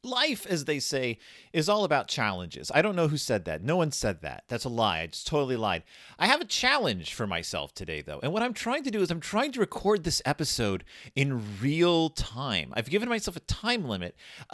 Life, as they say, is all about challenges. I don't know who said that. No one said that. That's a lie. I just totally lied. I have a challenge for myself today, though. And what I'm trying to do is I'm trying to record this episode in real time. I've given myself a time limit.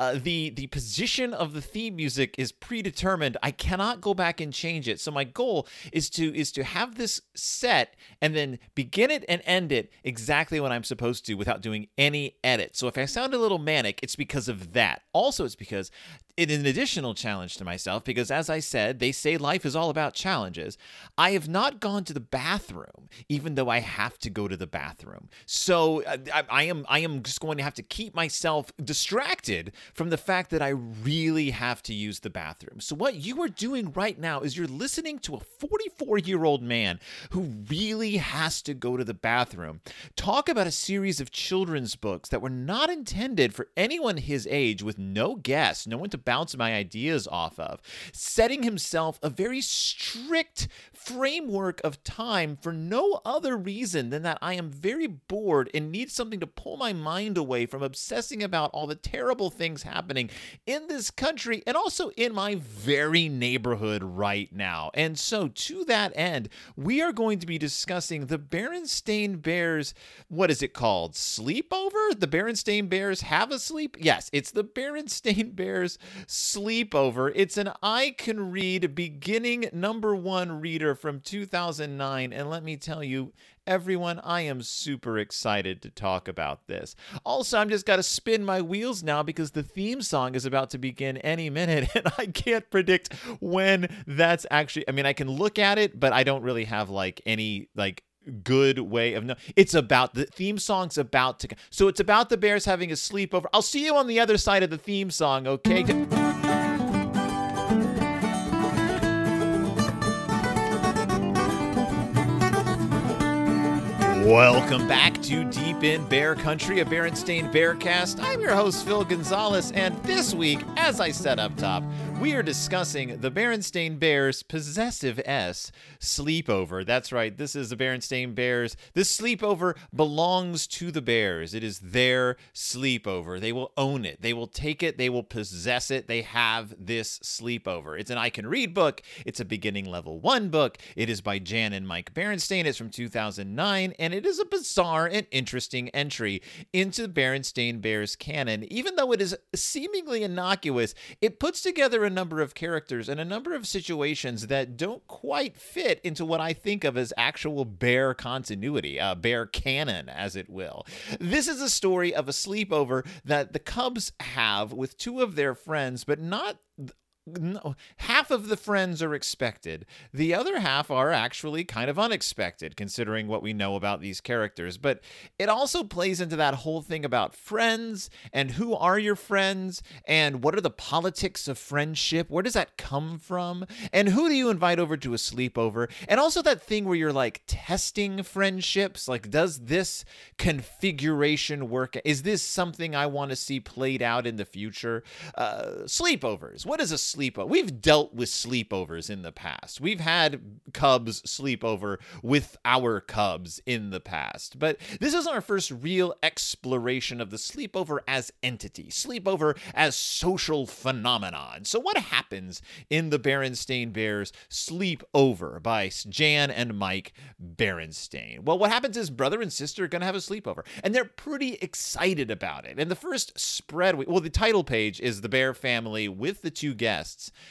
The position of the theme music is predetermined. I cannot go back and change it. So my goal is to have this set and then begin it and end it exactly when I'm supposed to without doing any edit. So if I sound a little manic, it's because of that. Also, it's because it is an additional challenge to myself because, as I said, they say life is all about challenges. I have not gone to the bathroom, even though I have to go to the bathroom. So I am just going to have to keep myself distracted from the fact that I really have to use the bathroom. So what you are doing right now is you're listening to a 44-year-old man who really has to go to the bathroom talk about a series of children's books that were not intended for anyone his age, with no guests, no one to bounce my ideas off of, setting himself a very strict framework of time for no other reason than that I am very bored and need something to pull my mind away from obsessing about all the terrible things happening in this country and also in my very neighborhood right now. And so to that end, we are going to be discussing the Berenstain Bears, what is it called? Sleepover? The Berenstain Bears have a sleep? Yes, it's the Berenstain Bears Sleepover. It's an I Can Read beginning #1 reader from 2009, and let me tell you, everyone, I am super excited to talk about this. Also, I'm just got to spin my wheels now because the theme song is about to begin any minute, and I can't predict when that's actually, I mean, I can look at it, but I don't really have any good way of it's about the theme song's about to, so it's about the Bears having a sleepover. I'll see you on the other side of the theme song, okay? Welcome back to Deep in Bear Country, a Berenstain Bearcast. I'm your host, Phil Gonzalez, and this week, as I said up top, we are discussing the Berenstain Bears Possessive S Sleepover. That's right, this is the Berenstain Bears. This sleepover belongs to the Bears. It is their sleepover. They will own it. They will take it. They will possess it. They have this sleepover. It's an I Can Read book. It's a beginning level 1 book. It is by Jan and Mike Berenstain. It's from 2009, and it is a bizarre and interesting entry into Berenstain Bears canon. Even though it is seemingly innocuous, it puts together a number of characters and a number of situations that don't quite fit into what I think of as actual Bear continuity, Bear canon, as it will. This is a story of a sleepover that the Cubs have with 2 of their friends, but not... No, half of the friends are expected. The other half are actually kind of unexpected, considering what we know about these characters. But it also plays into that whole thing about friends and who are your friends and what are the politics of friendship? Where does that come from? And who do you invite over to a sleepover? And also that thing where you're testing friendships. Does this configuration work? Is this something I want to see played out in the future? Sleepovers. What is a sleepover? We've dealt with sleepovers in the past. We've had Cubs sleepover with our Cubs in the past. But this is our first real exploration of the sleepover as entity, sleepover as social phenomenon. So what happens in the Berenstain Bears Sleepover by Jan and Mike Berenstain? Well, what happens is brother and sister are going to have a sleepover, and they're pretty excited about it. And the first spread, the title page is the Bear family with the 2 guests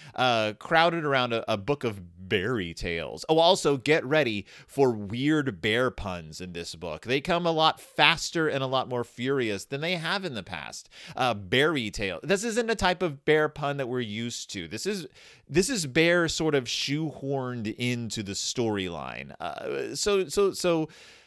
crowded around a book of berry tales. Oh, also get ready for weird bear puns in this book. They come a lot faster and a lot more furious than they have in the past. Berry tale. This isn't a type of bear pun that we're used to. This is bear sort of shoehorned into the storyline. So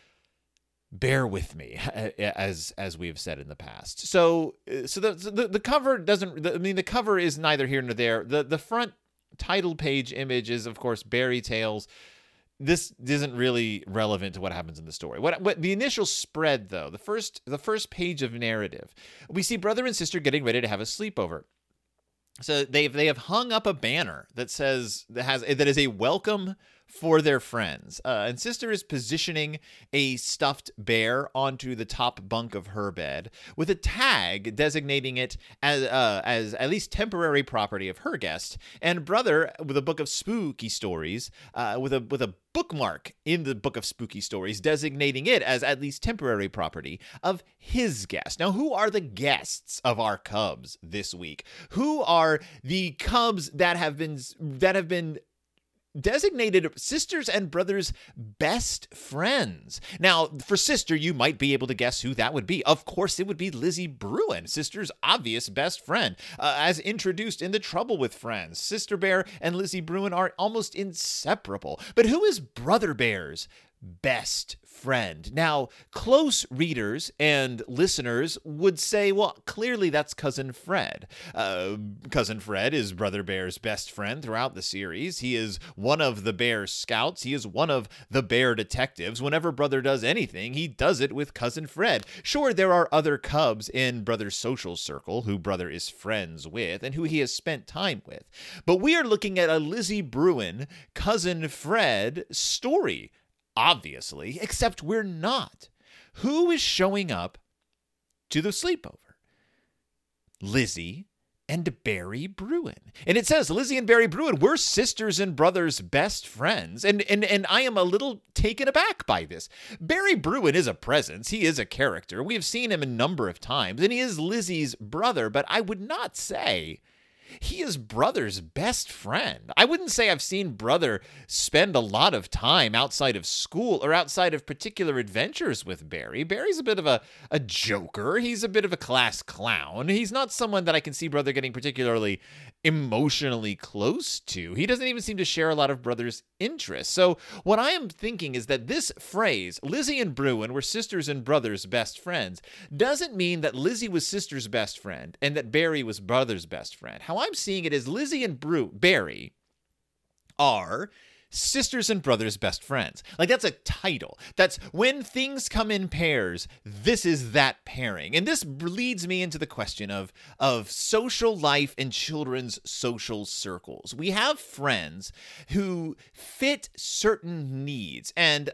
bear with me, as we have said in the past. So the cover doesn't. The cover is neither here nor there. The front title page image is, of course, Berry Tales. This isn't really relevant to what happens in the story. What the initial spread, though, the first page of narrative, we see brother and sister getting ready to have a sleepover. So they have hung up a banner that is a welcome for their friends. And Sister is positioning a stuffed bear onto the top bunk of her bed with a tag designating it as at least temporary property of her guest. And Brother, with a book of spooky stories, with a bookmark in the book of spooky stories designating it as at least temporary property of his guest. Now, who are the guests of our Cubs this week? Who are the Cubs that have been designated Sisters and Brothers' best friends? Now, for Sister, you might be able to guess who that would be. Of course, it would be Lizzie Bruin, Sister's obvious best friend. As introduced in The Trouble with Friends, Sister Bear and Lizzie Bruin are almost inseparable. But who is Brother Bear's best friend? Now, close readers and listeners would say, well, clearly that's Cousin Fred. Cousin Fred is Brother Bear's best friend throughout the series. He is one of the Bear Scouts. He is one of the Bear Detectives. Whenever Brother does anything, he does it with Cousin Fred. Sure, there are other Cubs in Brother's social circle who Brother is friends with and who he has spent time with. But we are looking at a Lizzie Bruin, Cousin Fred story, obviously, except we're not. Who is showing up to the sleepover? Lizzie and Barry Bruin. And it says Lizzie and Barry Bruin were Sisters and Brothers' best friends. And I am a little taken aback by this. Barry Bruin is a presence. He is a character. We have seen him a number of times, and he is Lizzie's brother, but I would not say he is Brother's best friend. I wouldn't say I've seen Brother spend a lot of time outside of school or outside of particular adventures with Barry. Barry's a bit of a joker. He's a bit of a class clown. He's not someone that I can see Brother getting particularly emotionally close to. He doesn't even seem to share a lot of Brother's interests. So what I am thinking is that this phrase, Lizzie and Bruin were Sisters and Brothers' best friends, doesn't mean that Lizzie was Sister's best friend and that Barry was Brother's best friend. How I'm seeing it is Lizzie and Barry are Sisters and Brothers' best friends. Like, that's a title. That's when things come in pairs, this is that pairing. And this leads me into the question of social life and children's social circles. We have friends who fit certain needs and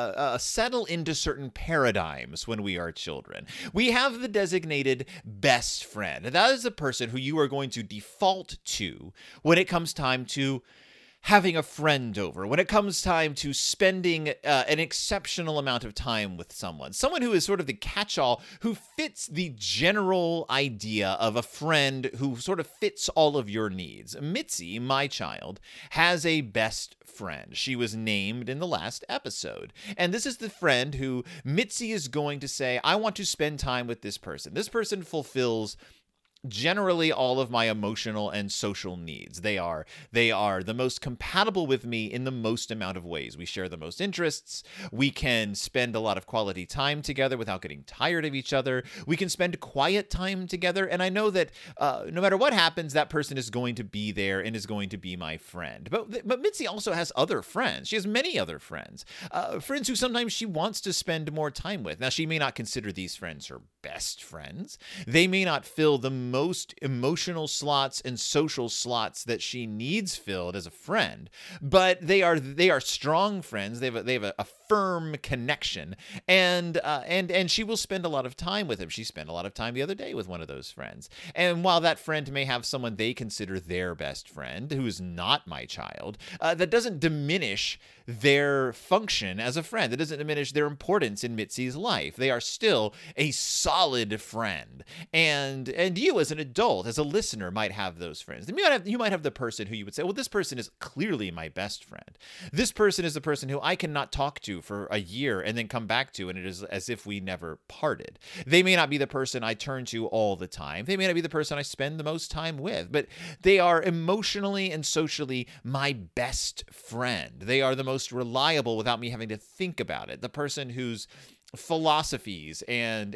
settle into certain paradigms when we are children. We have the designated best friend. And that is the person who you are going to default to when it comes time to having a friend over, when it comes time to spending an exceptional amount of time with someone who is sort of the catch-all, who fits the general idea of a friend who sort of fits all of your needs. Mitzi, my child, has a best friend. She was named in the last episode. And this is the friend who Mitzi is going to say, I want to spend time with this person. This person fulfills generally all of my emotional and social needs. They are the most compatible with me in the most amount of ways. We share the most interests. We can spend a lot of quality time together without getting tired of each other. We can spend quiet time together. And I know that no matter what happens, that person is going to be there and is going to be my friend. But Mitzi also has other friends. She has many other friends. Friends who sometimes she wants to spend more time with. Now, she may not consider these friends her best friends. They may not fill the most emotional slots and social slots that she needs filled as a friend, but they are strong friends. They have a firm connection, and she will spend a lot of time with him. She spent a lot of time the other day with one of those friends. And while that friend may have someone they consider their best friend, who is not my child, that doesn't diminish their function as a friend. That doesn't diminish their importance in Mitzi's life. They are still a solid friend. And you as an adult, as a listener, might have those friends. You might have the person who you would say, well, this person is clearly my best friend. This person is the person who I cannot talk to for a year and then come back to, and it is as if we never parted. They may not be the person I turn to all the time. They may not be the person I spend the most time with, but they are emotionally and socially my best friend. They are the most reliable without me having to think about it. The person whose philosophies and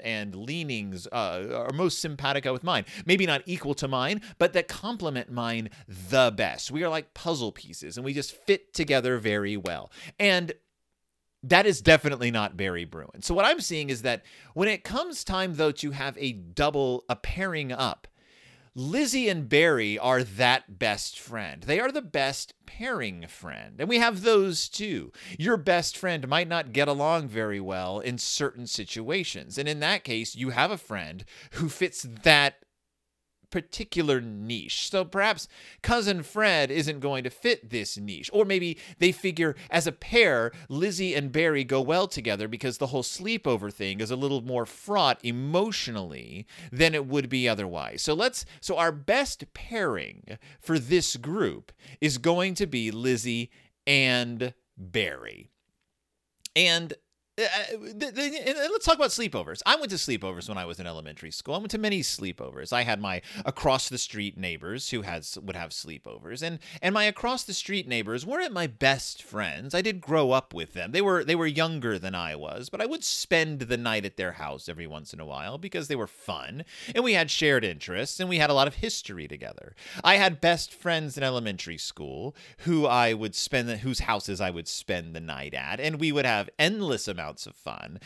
leanings are most simpatico with mine. Maybe not equal to mine, but that complement mine the best. We are like puzzle pieces, and we just fit together very well. And that is definitely not Barry Bruin. So what I'm seeing is that when it comes time, though, to have a pairing up, Lizzie and Barry are that best friend. They are the best pairing friend. And we have those too. Your best friend might not get along very well in certain situations. And in that case, you have a friend who fits that particular niche. So perhaps cousin Fred isn't going to fit this niche. Or maybe they figure as a pair, Lizzie and Barry go well together because the whole sleepover thing is a little more fraught emotionally than it would be otherwise. So our best pairing for this group is going to be Lizzie and Barry. And let's talk about sleepovers. I went to sleepovers when I was in elementary school. I went to many sleepovers. I had my across the street neighbors who would have sleepovers, and my across the street neighbors weren't my best friends. I did grow up with them. They were younger than I was, but I would spend the night at their house every once in a while because they were fun, and we had shared interests, and we had a lot of history together. I had best friends in elementary school whose houses I would spend the night at, and we would have endless amounts of fun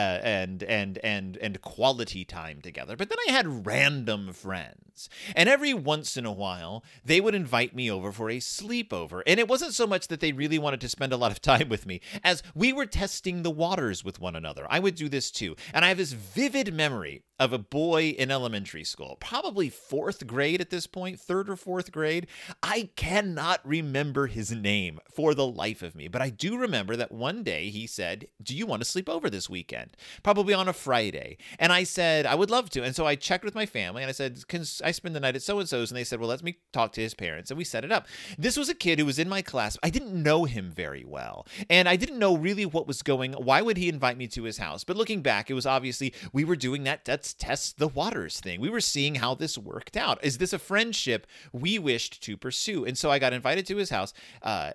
and quality time together. But then I had random friends, and every once in a while they would invite me over for a sleepover. And it wasn't so much that they really wanted to spend a lot of time with me as we were testing the waters with one another. I would do this too. And I have this vivid memory of a boy in elementary school, probably fourth grade at this point, third or fourth grade. I cannot remember his name for the life of me, but I do remember that one day he said, "Do you want to sleep over this weekend?" Probably on a Friday. And I said, I would love to. And so I checked with my family and I said, "Can I spend the night at so-and-so's?" And they said, "Well, let me talk to his parents." And we set it up. This was a kid who was in my class. I didn't know him very well. And I didn't know really what was why would he invite me to his house? But looking back, it was obviously we were doing that's test the waters thing. We were seeing how this worked out. Is this a friendship we wished to pursue? And so I got invited to his house. I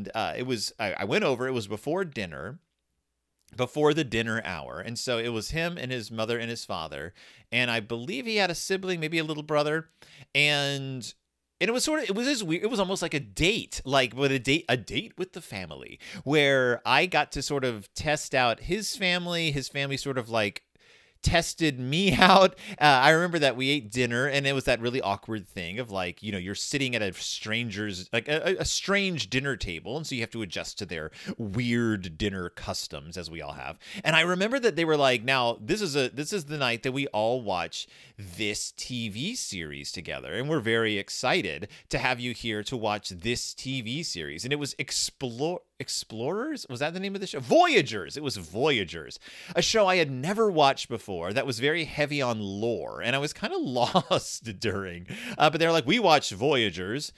went over. It was before dinner. Before the dinner hour. And so it was him and his mother and his father. And I believe he had a sibling, maybe a little brother. And it was it was weird. It was almost like a date, a date with the family, where I got to sort of test out his family sort of like tested me out. I remember that we ate dinner and it was that really awkward thing of like, you're sitting at a stranger's, like a strange dinner table. And so you have to adjust to their weird dinner customs as we all have. And I remember that they were like, now this is the night that we all watch this TV series together. And we're very excited to have you here to watch this TV series. And it was Explorers? Was that the name of the show? Voyagers. It was Voyagers, a show I had never watched before that was very heavy on lore, and I was kind of lost during. But they're like, we watch Voyagers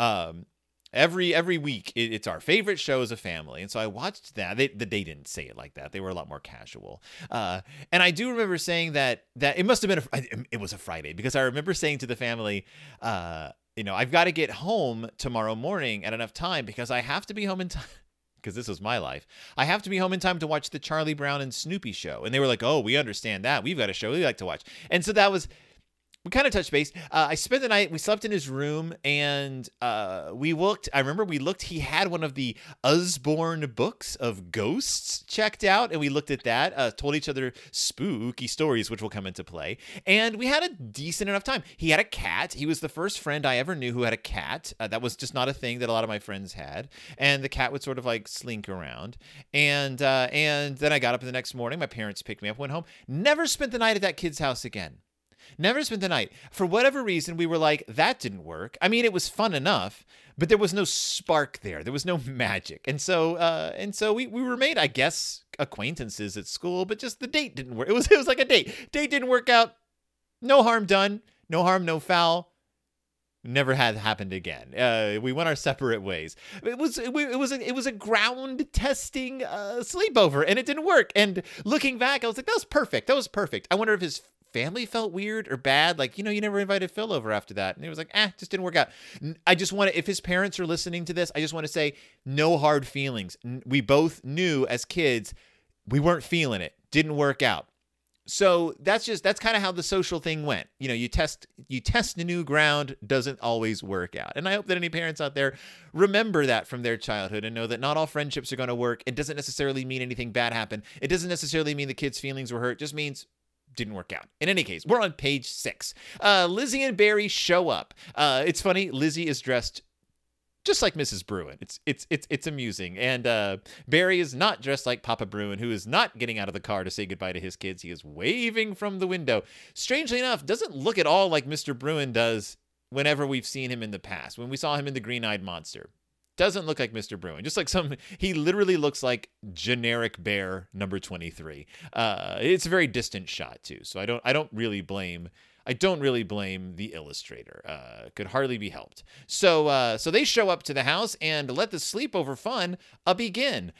every week. It's our favorite show as a family, and so I watched that. They didn't say it like that. They were a lot more casual. And I do remember saying that it must have been it was a Friday, because I remember saying to the family, I've got to get home tomorrow morning at enough time because I have to be home in time. Because this was my life. I have to be home in time to watch the Charlie Brown and Snoopy show. And they were like, "Oh, we understand that. We've got a show we like to watch." And so we kind of touched base. I spent the night, we slept in his room, and we looked. I remember we looked, he had one of the Usborne books of ghosts checked out, and we looked at that, told each other spooky stories, which will come into play. And we had a decent enough time. He had a cat. He was the first friend I ever knew who had a cat. That was just not a thing that a lot of my friends had. And the cat would sort of like slink around. And then I got up the next morning. My parents picked me up, went home. Never spent the night at that kid's house again. Never spent the night. For whatever reason, we were like, that didn't work. I mean, it was fun enough, but there was no spark there. There was no magic. And so we remained, I guess, acquaintances at school, but just the date didn't work. It was like a date. Date didn't work out. No harm done. No harm, no foul. Never had happened again. We went our separate ways. It was a ground testing sleepover, and it didn't work. And looking back, I was like, that was perfect. That was perfect. I wonder if his family felt weird or bad, like, you never invited Phil over after that. And he was like, just didn't work out. I just want to, if his parents are listening to this, I just want to say, no hard feelings. We both knew as kids we weren't feeling it. Didn't work out. So that's kind of how the social thing went. You test the new ground, doesn't always work out. And I hope that any parents out there remember that from their childhood and know that not all friendships are going to work. It doesn't necessarily mean anything bad happened. It doesn't necessarily mean the kids' feelings were hurt. It just means didn't work out. In any case, we're on page 6. Lizzie and Barry show up. It's funny. Lizzie is dressed just like Mrs. Bruin. It's amusing. And Barry is not dressed like Papa Bruin, who is not getting out of the car to say goodbye to his kids. He is waving from the window. Strangely enough, doesn't look at all like Mr. Bruin does whenever we've seen him in the past. When we saw him in The Green-Eyed Monster. Doesn't look like Mr. Bruin. Just like he literally looks like generic bear number 23. It's a very distant shot too. So I don't really blame the illustrator. Could hardly be helped. So they show up to the house and let the sleepover fun begin.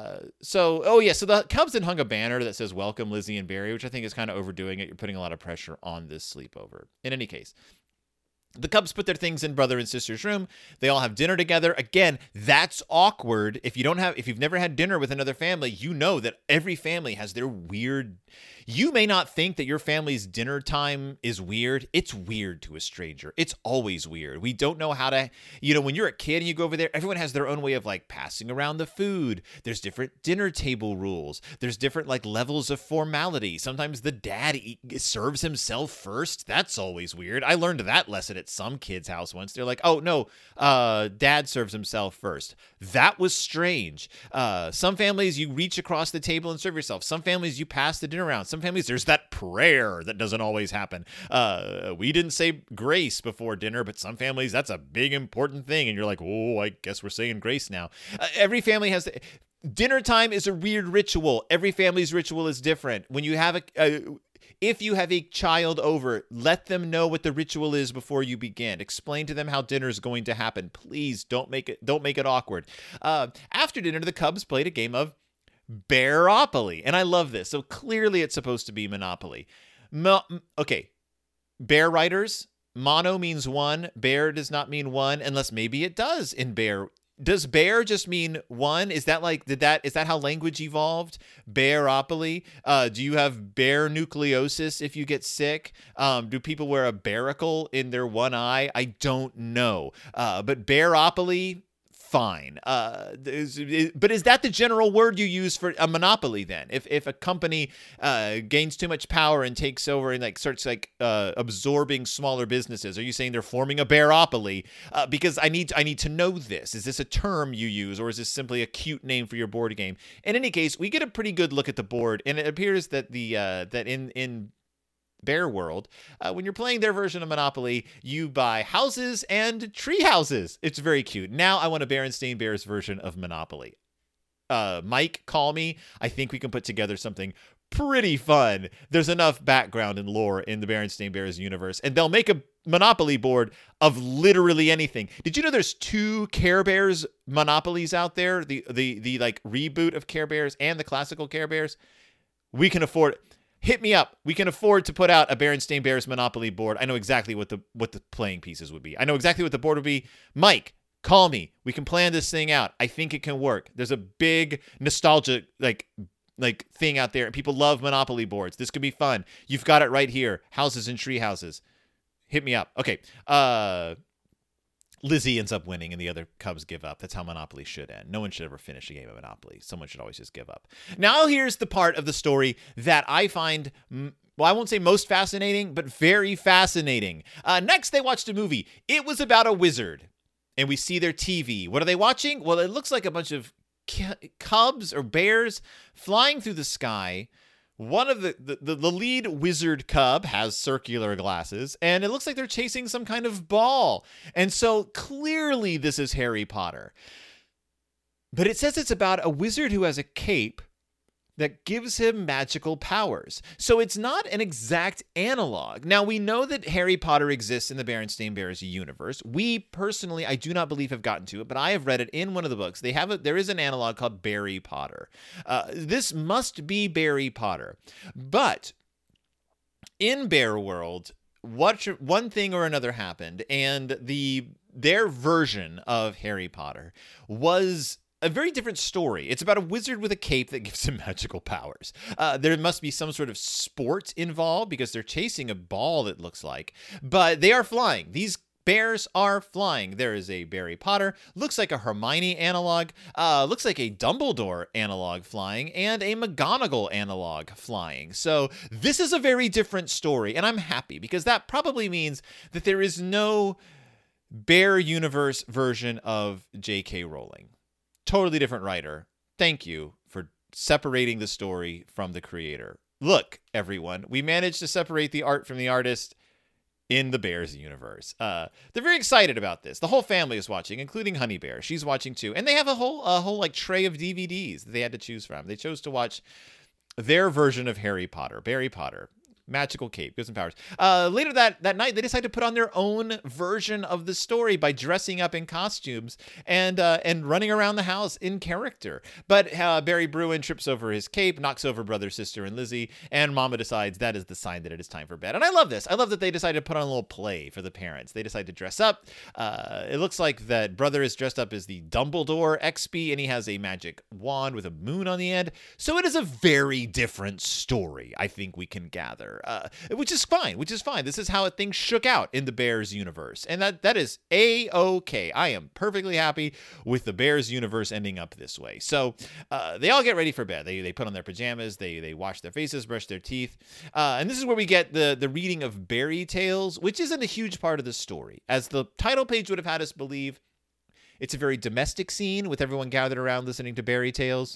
So the Cubs had hung a banner that says "Welcome Lizzie and Barry," which I think is kind of overdoing it. You're putting a lot of pressure on this sleepover. In any case, the Cubs put their things in brother and sister's room. They all have dinner together. Again, that's awkward. If you've never had dinner with another family, you know that every family has their weird. You may not think that your family's dinner time is weird. It's weird to a stranger. It's always weird. We don't know how to, when you're a kid and you go over there, everyone has their own way of like passing around the food. There's different dinner table rules. There's different like levels of formality. Sometimes the dad serves himself first. That's always weird. I learned that lesson at some kid's house once. They're like, oh no, dad serves himself first. That was strange. Some families you reach across the table and serve yourself. Some families you pass the dinner around. Some families there's that prayer that doesn't always happen. We didn't say grace before dinner, but some families that's a big important thing. And you're like, oh, I guess we're saying grace now. Every family has dinner time is a weird ritual. Every family's ritual is different. When you have if you have a child over, let them know what the ritual is before you begin. Explain to them how dinner is going to happen. Please don't make it awkward. After dinner, the Cubs played a game of Bearopoly, and I love this. So clearly it's supposed to be Monopoly. Okay, bear writers, mono means one. Bear does not mean one, unless maybe it does in bear. Does bear just mean one? Is that is that how language evolved? Bearopoly? Do you have bear nucleosis if you get sick? Do people wear a barnacle in their one eye? I don't know. But Bearopoly, fine. But is that the general word you use for a monopoly then? If a company gains too much power and takes over and starts absorbing smaller businesses, are you saying they're forming a bearopoly? Because I need to know this. Is this a term you use, or is this simply a cute name for your board game? In any case, we get a pretty good look at the board, and it appears that that in Bear World, when you're playing their version of Monopoly, you buy houses and tree houses. It's very cute. Now I want a Berenstain Bears version of Monopoly. Mike, call me. I think we can put together something pretty fun. There's enough background and lore in the Berenstain Bears universe, and they'll make a Monopoly board of literally anything. Did you know there's 2 Care Bears Monopolies out there? The reboot of Care Bears and the classical Care Bears. We can afford it. Hit me up. We can afford to put out a Berenstain Bears Monopoly board. I know exactly what the playing pieces would be. I know exactly what the board would be. Mike, call me. We can plan this thing out. I think it can work. There's a big nostalgia thing out there, and people love Monopoly boards. This could be fun. You've got it right here. Houses and tree houses. Hit me up. Okay. Lizzie ends up winning and the other Cubs give up. That's how Monopoly should end. No one should ever finish a game of Monopoly. Someone should always just give up. Now here's the part of the story that I find, well, I won't say most fascinating, but very fascinating. Next, they watched a movie. It was about a wizard, and we see their TV. What are they watching? Well, it looks like a bunch of cubs or bears flying through the sky. One of the lead wizard cub has circular glasses, and it looks like they're chasing some kind of ball. And so clearly this is Harry Potter. But it says it's about a wizard who has a cape that gives him magical powers. So it's not an exact analog. Now, we know that Harry Potter exists in the Berenstain Bears universe. We personally, I do not believe, have gotten to it, but I have read it in one of the books. There is an analog called Barry Potter. This must be Barry Potter. But in Bear World, one thing or another happened, and their version of Harry Potter was a very different story. It's about a wizard with a cape that gives him magical powers. There must be some sort of sport involved because they're chasing a ball, that looks like, but they are flying. These Bears are flying. There is a Barry Potter, looks like a Hermione analog, looks like a Dumbledore analog flying, and a McGonagall analog flying. So this is a very different story, and I'm happy because that probably means that there is no Bear Universe version of J.K. Rowling. Totally different writer. Thank you for separating the story from the creator. Look, everyone, we managed to separate the art from the artist in the Bears universe. They're very excited about this. The whole family is watching, including Honey Bear. She's watching too. And they have a whole like tray of DVDs that they had to choose from. They chose to watch their version of Harry Potter, Barry Potter. Magical cape, gifts and powers. Later that night, they decided to put on their own version of the story by dressing up in costumes and running around the house in character. But Barry Bruin trips over his cape, knocks over brother, sister, and Lizzie, and Mama decides that is the sign that it is time for bed. And I love this. I love that they decided to put on a little play for the parents. They decided to dress up. It looks like that brother is dressed up as the Dumbledore XP, and he has a magic wand with a moon on the end. So it is a very different story, I think we can gather. Which is fine. This is how things shook out in the Bears universe. And that is A-okay. I am perfectly happy with the Bears universe ending up this way. So they all get ready for bed. They put on their pajamas. They wash their faces, brush their teeth. And this is where we get the reading of Barry Tales, which isn't a huge part of the story. As the title page would have had us believe, it's a very domestic scene with everyone gathered around listening to Barry Tales.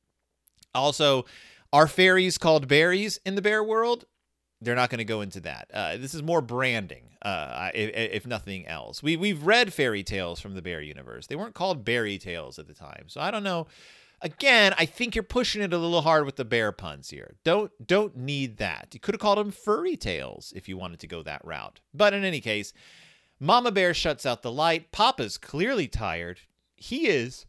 Also, are fairies called berries in the bear world? They're not going to go into that. This is more branding, if nothing else. We've read fairy tales from the Bear universe. They weren't called Barry Tales at the time, so I don't know. Again, I think you're pushing it a little hard with the bear puns here. Don't need that. You could have called them furry tales if you wanted to go that route. But in any case, Mama Bear shuts out the light. Papa's clearly tired. He is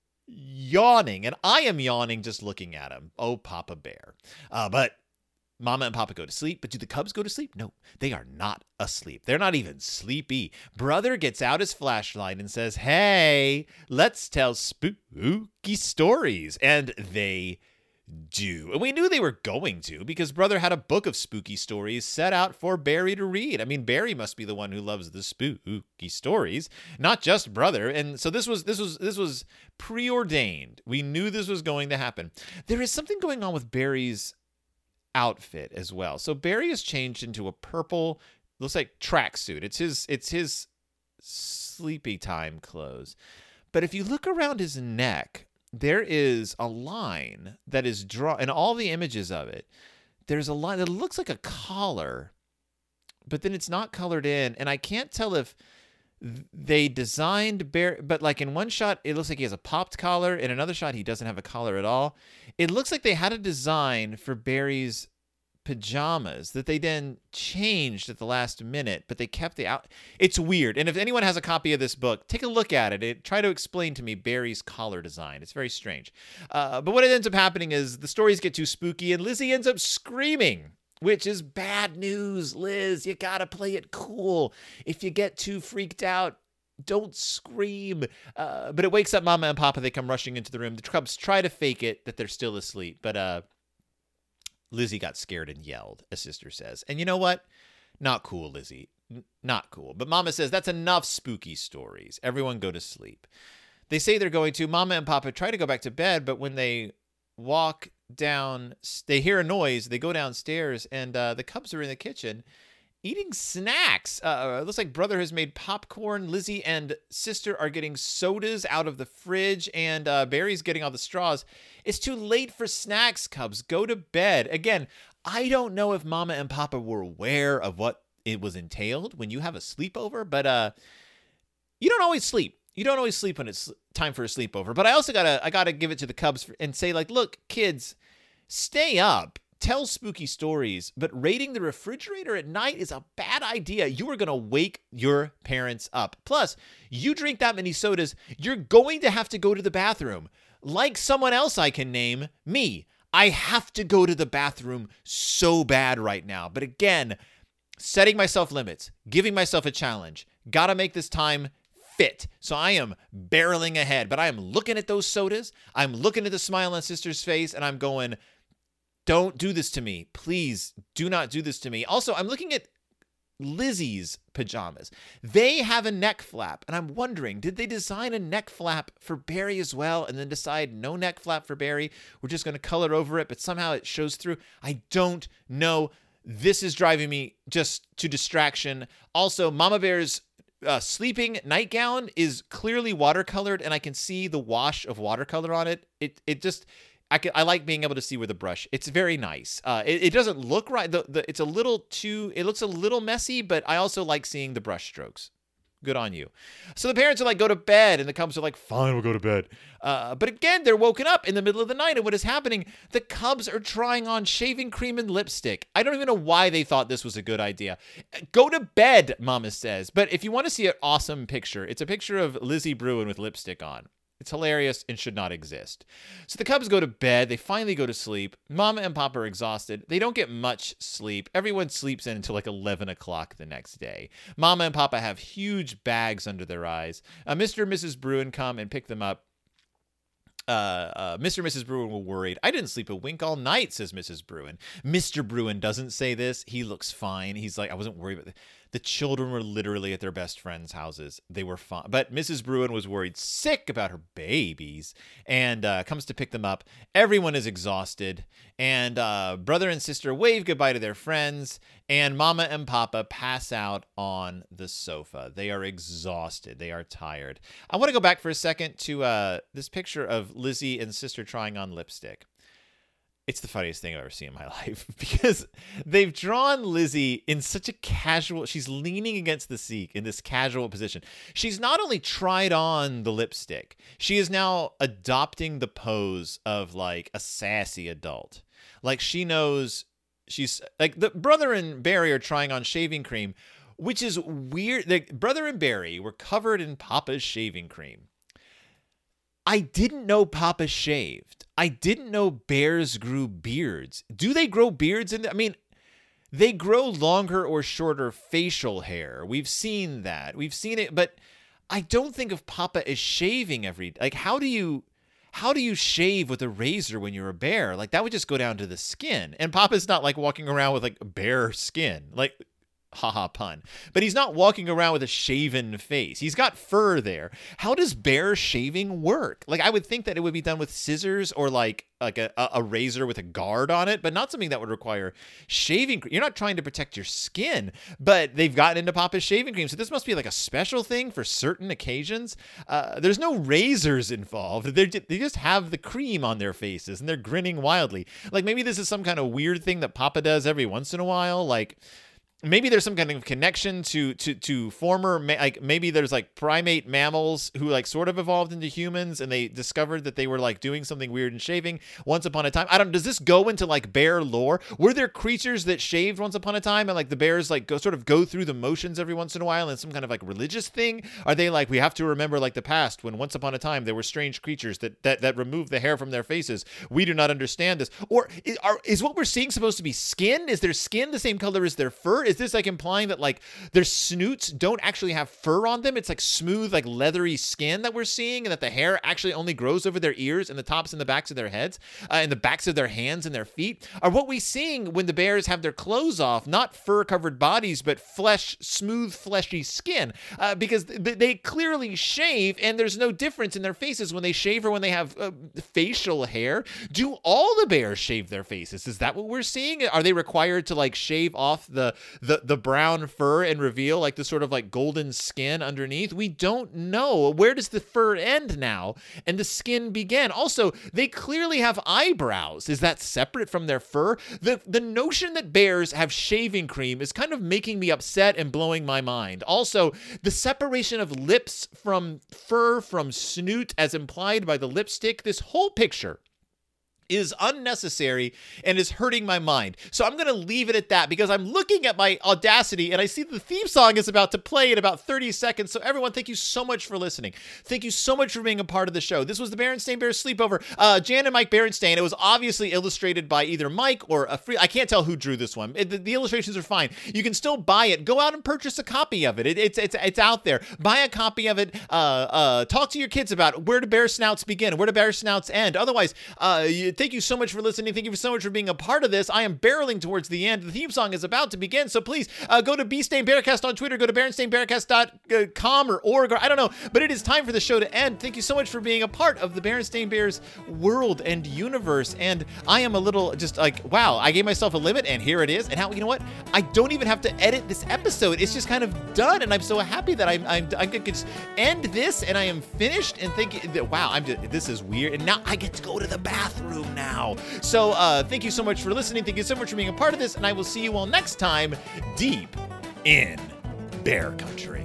yawning, and I am yawning just looking at him. Oh, Papa Bear. But Mama and Papa go to sleep, but do the cubs go to sleep? No, they are not asleep. They're not even sleepy. Brother gets out his flashlight and says, hey, let's tell spooky stories. And they do. And we knew they were going to because Brother had a book of spooky stories set out for Barry to read. I mean, Barry must be the one who loves the spooky stories, not just Brother. And so this was preordained. We knew this was going to happen. There is something going on with Barry's outfit as well. So Barry has changed into a purple, looks like tracksuit. It's his sleepy time clothes. But if you look around his neck, there is a line that is drawn, and all the images of it, there's a line that looks like a collar, but then it's not colored in, and I can't tell if they designed Barry, but like in one shot, it looks like he has a popped collar. In another shot, he doesn't have a collar at all. It looks like they had a design for Barry's pajamas that they then changed at the last minute, but they kept the out. It's weird. And if anyone has a copy of this book, take a look at it. Try to explain to me Barry's collar design. It's very strange. But what ends up happening is the stories get too spooky and Lizzie ends up screaming, which is bad news. Liz, you gotta play it cool. If you get too freaked out, don't scream. But it wakes up Mama and Papa. They come rushing into the room. The cubs try to fake it that they're still asleep, but Lizzie got scared and yelled, as Sister says. And you know what? Not cool, Lizzie. Not cool. But Mama says, that's enough spooky stories. Everyone go to sleep. They say they're going to. Mama and Papa try to go back to bed, but when they walk down, they hear a noise. They go downstairs, and the cubs are in the kitchen eating snacks. It looks like Brother has made popcorn. Lizzie and Sister are getting sodas out of the fridge, and Barry's getting all the straws. It's too late for snacks, cubs. Go to bed. Again, I don't know if Mama and Papa were aware of what it was entailed when you have a sleepover, but you don't always sleep. You don't always sleep when it's time for a sleepover. But I also gotta give it to the cubs and say, like, look, kids, stay up. Tell spooky stories, but raiding the refrigerator at night is a bad idea. You are going to wake your parents up. Plus, you drink that many sodas, you're going to have to go to the bathroom. Like someone else I can name, me. I have to go to the bathroom so bad right now. But again, setting myself limits, giving myself a challenge. Got to make this time fit. So I am barreling ahead, but I am looking at those sodas. I'm looking at the smile on Sister's face, and I'm going, don't do this to me. Please do not do this to me. Also, I'm looking at Lizzie's pajamas. They have a neck flap, and I'm wondering, did they design a neck flap for Barry as well and then decide no neck flap for Barry? We're just going to color over it, but somehow it shows through. I don't know. This is driving me just to distraction. Also, Mama Bear's sleeping nightgown is clearly watercolored, and I can see the wash of watercolor on it. I like being able to see with a brush. It's very nice. It doesn't look right. It looks a little messy, but I also like seeing the brush strokes. Good on you. So the parents are like, go to bed. And the Cubs are like, fine, we'll go to bed. But again, they're woken up in the middle of the night. And what is happening? The Cubs are trying on shaving cream and lipstick. I don't even know why they thought this was a good idea. Go to bed, Mama says. But if you want to see an awesome picture, it's a picture of Lizzie Bruin with lipstick on. It's hilarious and should not exist. So the Cubs go to bed. They finally go to sleep. Mama and Papa are exhausted. They don't get much sleep. Everyone sleeps in until like 11 o'clock the next day. Mama and Papa have huge bags under their eyes. Mr. and Mrs. Bruin come and pick them up. Mr. and Mrs. Bruin were worried. I didn't sleep a wink all night, says Mrs. Bruin. Mr. Bruin doesn't say this. He looks fine. He's like, I wasn't worried about the children were literally at their best friends' houses. They were fine. But Mrs. Bruin was worried sick about her babies and comes to pick them up. Everyone is exhausted. And brother and sister wave goodbye to their friends. And Mama and Papa pass out on the sofa. They are exhausted. They are tired. I want to go back for a second to this picture of Lizzie and sister trying on lipstick. It's the funniest thing I've ever seen in my life because they've drawn Lizzie in such a casual, she's leaning against the seat in this casual position. She's not only tried on the lipstick, she is now adopting the pose of like a sassy adult. Like she knows she's like the brother and Barry are trying on shaving cream, which is weird. The brother and Barry were covered in Papa's shaving cream. I didn't know Papa shaved. I didn't know bears grew beards. Do they grow beards? I mean, they grow longer or shorter facial hair. We've seen that. We've seen it, but I don't think of Papa as shaving like, how do you shave with a razor when you're a bear? Like, that would just go down to the skin. And Papa's not like walking around with like bare skin. Like, haha pun. But he's not walking around with a shaven face. He's got fur there. How does bear shaving work? Like, I would think that it would be done with scissors or like a razor with a guard on it, but not something that would require shaving. You're not trying to protect your skin, but they've gotten into Papa's shaving cream. So this must be like a special thing for certain occasions. There's no razors involved. They just have the cream on their faces and they're grinning wildly. Like maybe this is some kind of weird thing that Papa does every once in a while. Like, maybe there's some kind of connection to former, like maybe there's like primate mammals who like sort of evolved into humans and they discovered that they were like doing something weird in shaving once upon a time. Does this go into like bear lore? Were there creatures that shaved once upon a time and like the bears like go through the motions every once in a while and some kind of like religious thing? Are they like, we have to remember like the past when once upon a time there were strange creatures that removed the hair from their faces? We do not understand this. Or is what we're seeing supposed to be skin? Is their skin the same color as their fur? Is this like implying that like their snoots don't actually have fur on them? It's like smooth, like leathery skin that we're seeing, and that the hair actually only grows over their ears and the tops and the backs of their heads and the backs of their hands and their feet? Are what we seeing when the bears have their clothes off, not fur-covered bodies, but smooth, fleshy skin? Because they clearly shave, and there's no difference in their faces when they shave or when they have facial hair. Do all the bears shave their faces? Is that what we're seeing? Are they required to like shave off the brown fur and reveal like the sort of like golden skin underneath? We don't know. Where does the fur end now and the skin begin? Also, they clearly have eyebrows. Is that separate from their fur? The notion that bears have shaving cream is kind of making me upset and blowing my mind. Also, the separation of lips from fur from snoot as implied by the lipstick, this whole picture is unnecessary and is hurting my mind. So I'm going to leave it at that because I'm looking at my Audacity and I see the theme song is about to play in about 30 seconds. So everyone, thank you so much for listening. Thank you so much for being a part of the show. This was the Berenstain Bears Sleepover. Jan and Mike Berenstain. It was obviously illustrated by either Mike or I can't tell who drew this one. The illustrations are fine. You can still buy it. Go out and purchase a copy of it. It's out there. Buy a copy of it. Talk to your kids about where do bear snouts begin? Where do bear snouts end? Otherwise, thank you so much for listening. Thank you so much for being a part of this. I am barreling towards the end. The theme song is about to begin, so please go to BStainBearcast on Twitter. Go to BerenstainBearcast.com or org, or I don't know. But it is time for the show to end. Thank you so much for being a part of the Berenstain Bears world and universe. And I am a little just like, wow, I gave myself a limit, and here it is. And how, you know what? I don't even have to edit this episode. It's just kind of done, and I'm so happy that I can just end this, and I am finished. And thinking that, wow, this is weird, and now I get to go to the bathroom now. So thank you so much for listening. Thank you so much for being a part of this, and I will see you all next time, deep in Bear Country.